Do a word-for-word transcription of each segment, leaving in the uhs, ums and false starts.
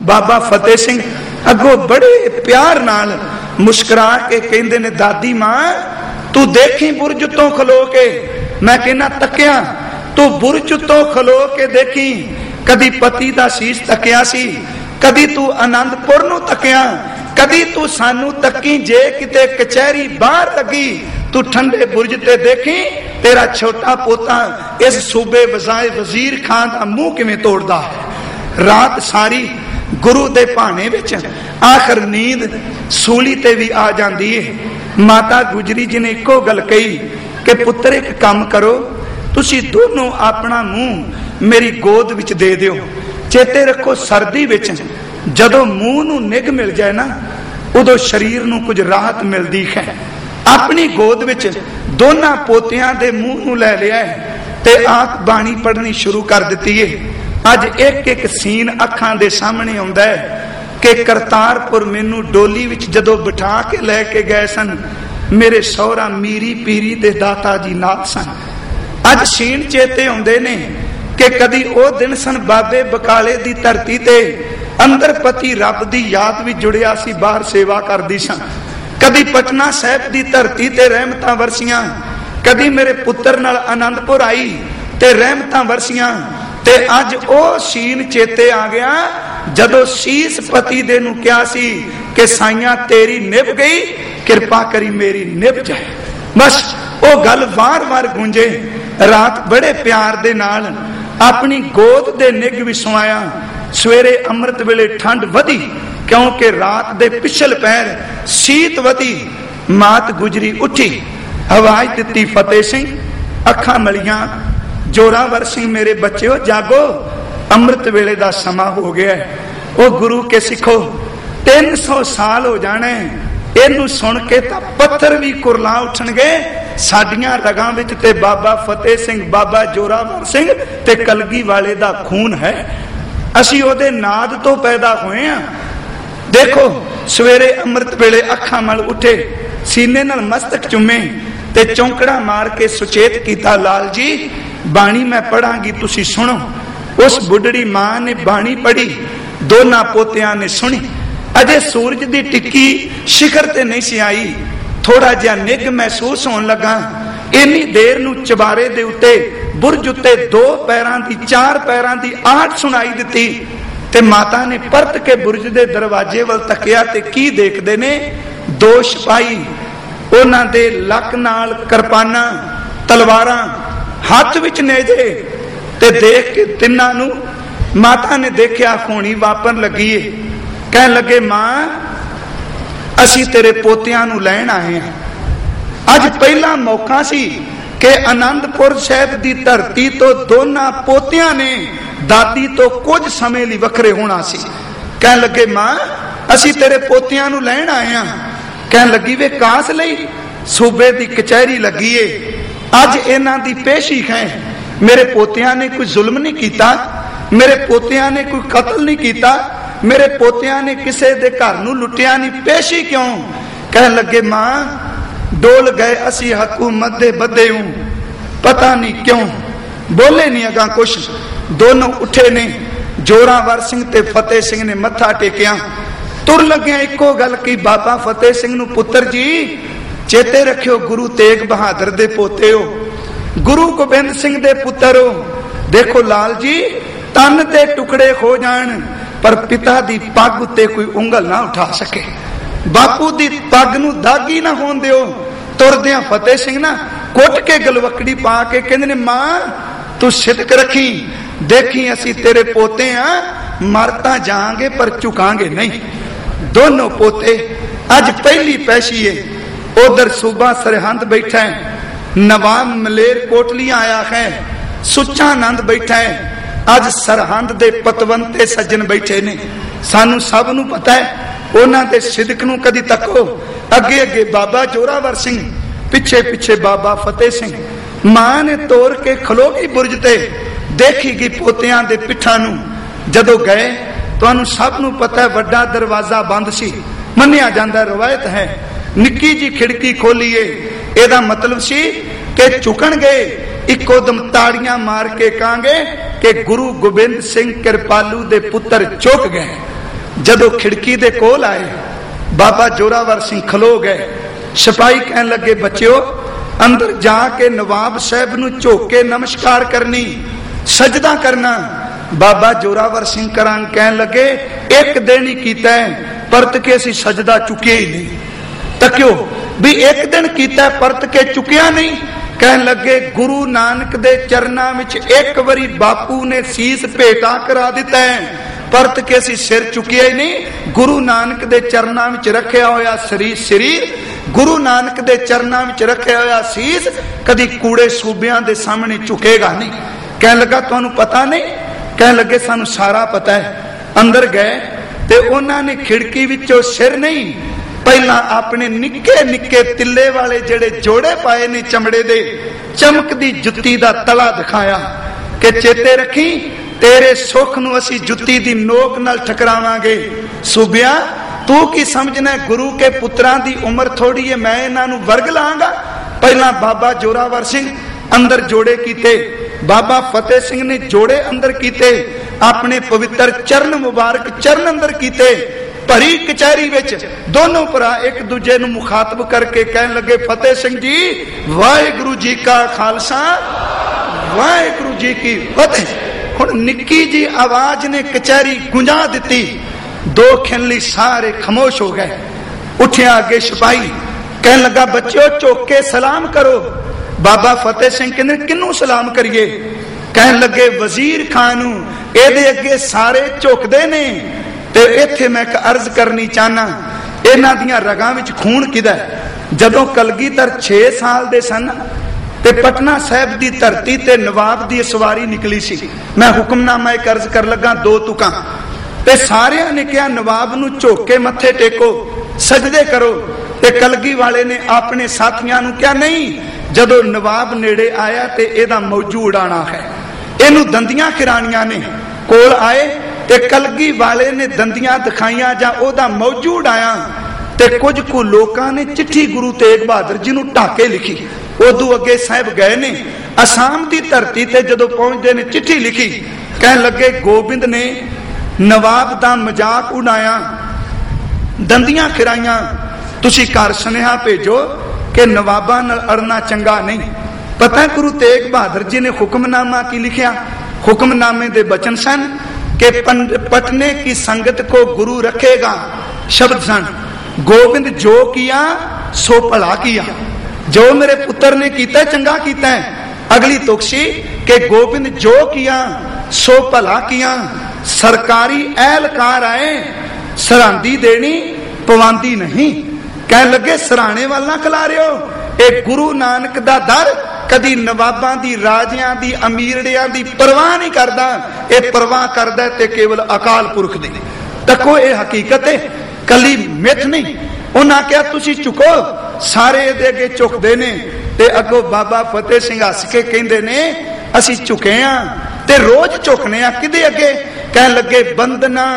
बाबा फतेह सिंह अगों बड़े प्यार नाल मुस्कुरा के कहंदे ने, दादी मां तू देखी बुरज तो खलो के। मैं कहना तकिया, तू बुरज तो खलो के देखी, कदी पति दा शीश तकिया सी, कदी तू आनंदपुर नूं तकिया, कदी तू सानू तकी, जे किते कचहरी बाहर लगी तू ठंडे बुरज ते देखी तेरा छोटा पोता इस सूबे बजाए वजीर खान का मुंह किवें तोड़दा है। रात सारी गुरु दे भाने विच आखिर नींद सूली ते भी आ जाती है। माता गुजरी जी ने इको गल कही कि पुत्र एक काम करो, तुसी दोनों अपना मुंह मेरी गोद विच दे दिओ। चेते रखो सर्दी विच जदों मुंह नूं निग मिल जाए ना, उदों शरीर नूं कुछ राहत मिलदी है। अपनी गोद विच दोनां पोतियां दे मुंह नूं लै लिया है ते आप बाणी पढ़नी शुरू कर दिती है। अज एक एक सीन अखां दे सामने आउंदा है कि करतारपुर मैनू डोली विच जदों बिठा के लैके गए सन, मेरे सौहरा मीरी पीरी दे दाता जी नाल सन। अज सीन चेते आउंदे ने कि कदी ओ दिन सन बाबे बकाले दी धरती ते अंदर पति रब दी याद भी जुड़िया सी, बाहर सेवा करदी सन। कदी पटना साहिब दी धरती ते रहमतां वरसियां, कदी मेरे पुत्र नाल आनंदपुर आई ते रहमतां वरसियां। ते अज ओ सीन चेते आ गया जदों शीस पति दे नूं कहा सी कि साइयां तेरी निभ गई, कृपा करी मेरी निभ जाए। बस ओ गल वार वार गूंजे। रात बड़े प्यार दे नाल अपनी गोद दे निग विसवाया। सवेरे अमृत वेले ठंड वधी, क्योंकि रात दे पिछल पैर शीत वधी। मात गुजरी उठी, आवाज दिती, फतेह सिंह अखां मलियां, जोरावर सिंह मेरे बच्चों जागो, अमृत वेले दा समा हो गया है। ओ गुरु के सिखो, तीन सौ साल हो जाने, इनू सुन के तां पत्थर भी कुरला उठणगे। साडियां रगां विच ते बाबा फतेह सिंह, बाबा जोरावर सिंह ते कलगी वाले दा खून है। असी ओदे नाद तो पैदा होए हां। देखो सवेरे अमृत वेले अखां मल उठे, सीने नाल मस्तक चुमे ते चौंकड़ा मार के सुचेत कीता, लाल जी बाणी मैं पढ़ांगी, तुसी सुनो। उस बुढ़ड़ी मां ने बाणी पढ़ी, दोना पोतियां ने सुनी। अजे सूरज दी टिक्की शिखर ते नहीं सी आई, थोड़ा जिहा निग महसूस होने लगा। इन्नी देर नूं चबारे दे उत्ते बुरज उत्ते दो पैरां दी, चार पैरां दी आहट सुनाई दिती ते माता ने परत के बुरज दे दरवाजे वल तकिया ते की देखदे ने, दो सिपाही, उन्हां दे लक नाल किरपानां तलवारां, हाथ विच नेजे। ते देख के तिन्हां नूं माता ने देखिया खूनी वापन लगी है। कहन लगे, मां असी तेरे पोतियां नूं लैण आए हैं। अज पहला मौका सी कि आनंदपुर साहिब दी धरती तो दोना पोतियां ने दादी तो कुछ समय लई वखरे होना सी। कहन लगे, मां असी तेरे पोतियां नूं लैण आए हैं। कहन लगी, वे कास लई? सूबे दी कचहरी लगी है, अज इन्हां दी पेशी है। मेरे पोतियां ने कोई जुल्म नहीं कीता, मेरे पोतियां ने कोई कतल नहीं कीता, मेरे पोतियां ने किसी दे घर नूं लुटिया नहीं, पेशी क्यों? कहन लगे, मां डोल गए असी हुकूमत दे बदे हूं, पता नहीं क्यों बोले नहीं अगा कुछ। दोनों उठे ने, जोरावर सिंह ते फतेह सिंह ने मत्था टेकिया, तुर लगे इको गल की, बाबा फतेह सिंह नूं, पुत्र जी चेते रखियो गुरु तेग बहादुर दे पोते हो, गुरु गोबिंद सिंह दे पुत्र हो। देखो लाल जी, तन दे टुकड़े हो जान पर पिता दी पग उत्ते कोई उंगल ना उठा सके, बापू दी पग नूं दागी ना होण दिओ। तुरदियां फतेह सिंह ना कुट के गलवकड़ी पा के कहंदे ने, मां तू सिदक रखी, देखी असी तेरे पोते हां, मरता जाएंगे पर चुकांगे नहीं। दोनों पोते अज पहली पैशी है। उधर सूबा सरहंद बैठा है, नवाब मलेर कोटलियां आया है, सुच्चा आनंद बैठा है। अज सरहंद दे पतवंते सज्जन बैठे ने, सानू सब नू पता है उन्हां दे सिदक नू कदी तको। अगे अगे बाबा जोरावर सिंह, पिछे पिछे बाबा फतेह सिंह। मां ने तोड़ के खलो गई बुरज ते, देखी गई पोतियां दे पिठा नू। जदों गए तुहानू सब नू पता है वड्डा दरवाजा बंद सी, मन्निया जांदा रवायत है। निक्की जी खिड़की खोलीए, एदा मतलब सी कि चुकन गए, इको दम ताड़ियां मार के कहांगे कि गुरु गोबिंद सिंह कृपालू दे पुत्र चुक गए। जदों खिड़की दे कोल आए बाबा जोरावर सिंह खलो गए। सिपाही कहन लगे बच्चों अंदर जाके नवाब साहब नूं झुक के नमस्कार करनी, सजदा करना। बाबा जोरावर सिंह करान कहन लगे एक दिन ही कीता है, परत के असीं सजदा चुके ही नहीं। तक्यो भी एक दिन कीता परत के चुकिया नहीं। कहन लगे गुरु नानक दे चरनां विच एक बारी बापू ने सीस भेटा करा दिता है, परत के असीं सिर चुकिया ही नहीं। गुरु नानक दे चरनां विच रखिया होया शरीर शरीर गुरु नानक दे चरनां विच रखिया होया सीस कदी कूड़े सूबियां दे सामने झुकेगा नहीं। कहन लगा तुहानूं पता नहीं? कहन लगे सानूं सारा पता है। अंदर गए ते उन्हां ने खिड़की विचों सिर नहीं पहला अपने निक्के निक्के तिल्ले वाले जेड़े जोड़े पाए ने चमड़े दे चमकदी जुत्ती दा तला दिखाया कि चेते रखी तेरे सुख नूं असीं जुत्ती दी नोक नाल ठकरावांगे। सूबिया तू की समझना गुरु के पुत्रां दी उम्र थोड़ी है, मैं इन्हां नूं वर्ग लांगा। पहला बाबा जोरावर सिंह अंदर जोड़े कीते, बाबा फतेह सिंह ने जोड़े अंदर कीते, अपने पवित्र चरण मुबारक चरण अंदर कीते। भरी कचहरी विच दोनों भरा एक दूजे नूं मुखातब करके कहन लगे फतेह सिंह जी वाहिगुरु जी का खालसा वाहिगुरु जी की फतेह। हुण निक्की जी आवाज ने कचहरी गुंजा दिती। दो खिनली सारे खामोश हो गए। उठिया अगे सिपाही कहन लगा बच्चों झुक के सलाम करो। बाबा फतेह सिंह कहंदे किनू सलाम करिए? कहन लगे वजीर खान नूं, इहदे अगे सारे झुकदे ने ते इत्थे मैं एक अर्ज करनी चाहना इन्हां दियां रगां विच खून किदा। जदों कलगीधर छे साल दे सन ते पटना साहिब दी धरती ते नवाब दी सवारी निकली सी। मैं हुक्मनामा एक अर्ज कर लगा दो तुकां ते सारियां ने कहा नवाब नूं झुक के मत्थे टेको सजदे करो। ते कलगी वाले ने अपने साथियां नूं कहा नहीं, जदों नवाब नेड़े आया ते एदा मौजू उड़ाना है। इनू दंदियां खिरानियां ने कोल आए ते कलगी वाले ने दंदियां दिखाइया जां ओदा मौजू उड़ाया ते कुछ को लोकां ने चिट्ठी गुरु तेग बहादुर जी नूं ढाके लिखी। उदू अगे साहिब गए ने असम की धरती ते जदों पहुंचते ने चिट्ठी लिखी। कहन लगे गोबिंद ने नवाब दा मजाक उड़ाया, दंदियां खिराइया, तुसी घर सुनेहा भेजो कि नवाबा नाल अड़ना चंगा नहीं। पता गुरु तेग बहादुर जी ने हुक्मनामा की लिखिया? हुक्मनामे दे बचन सन कि पटने की संगत को गुरु रखेगा। शब्द सन गोबिंद जो किया सो भला किया, जो मेरे पुत्र ने किया चंगा किया है। अगली तुकसी के गोबिंद जो किया सो भला किया। सरकारी एहलकार आए सरांदी देनी पवांदी नहीं। कह लगे सराणे वाल ना खिला रहे हो, एक गुरु नानक दा दर कदी नवाबां दी राजियां दी अमीरड़ियां दी परवाह नहीं करदा, ये परवाह करदा ते केवल अकाल पुरख दी। तको ये हकीकत है, कली मिथ नहीं। उन्हां कहा तुसी झुको, सारे दे अगे झुकदे ने ते अगो बाबा फतेह सिंह हस के कहंदे ने असी झुके हां ते रोज झुकने आ। किदे अगे? कह लगे बंदना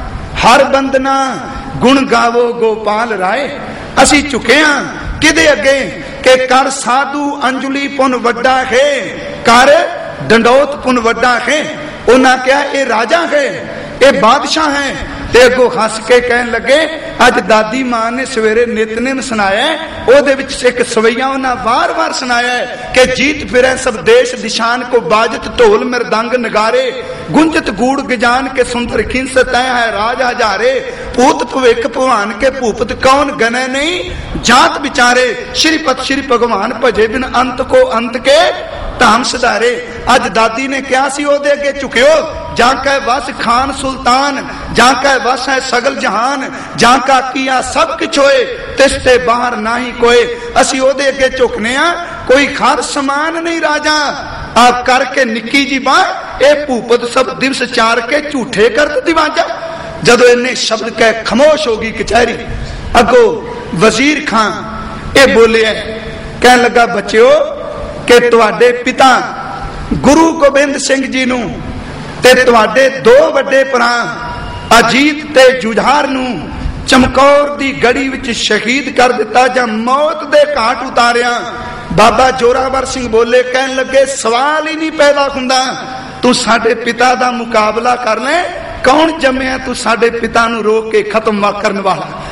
हर बंदना गुण गावो गोपाल राय। असी झुके हां किदे अगे के कर साधु अंजुली पुन वड्डा है, कर डंडोत पुन वड्डा है। उन्हां कहा ये राजा है, ये बादशाह है। ते अगो हस के कहन लगे अज दादी मां ने सवेरे नितनेम सुनाया, ओदे विच एक सवैया उन्हां बार बार सुनाया कि जीत फिरे सब देश दिशान को बाजत ढोल मृदंग नगारे, गुंजत गूढ़ गजान के सुंदर खिंस तय है राज हजारे। पूत भविख भगवान के भूपत कौन गने नहीं, जात बिचारे श्रीपत श्री भगवान भजे बिन अंत को अंत के धाम सुधारे। अज दादी ने क्या सी ओदे अगे झुकियो, जाका वस खान सुल्तान, जाका वस है सगल जहान, जाका किया सब कुछ होए तिसते बाहर ना ही कोई। असी ओदे अगे झुकने आ, कोई खाद समान नहीं राजा। आप करके निक्की जी बात ए भूपत सब दिवस चार के झूठे कर दिवाजा। जदों इन्ने शब्द कह खामोश होगी कचहरी। अगो वजीर खान ए बोले कह लगा बच्चों कि तुहाडे पिता गुरु गोबिंद सिंह जी नूं ते तुहाडे दो वड्डे भरा अजीत ते जुझार नूं चमकौर दी गड़ी विच शहीद कर दिता जां मौत दे घाट उतारिया। बाबा जोरावर सिंह बोले कहन लगे सवाल ही नहीं पैदा हुंदा, तू साडे पिता दा मुकाबला कर ले, कौन जम्मिया तू साडे पिता नूं रोक के खत्म करन वाला।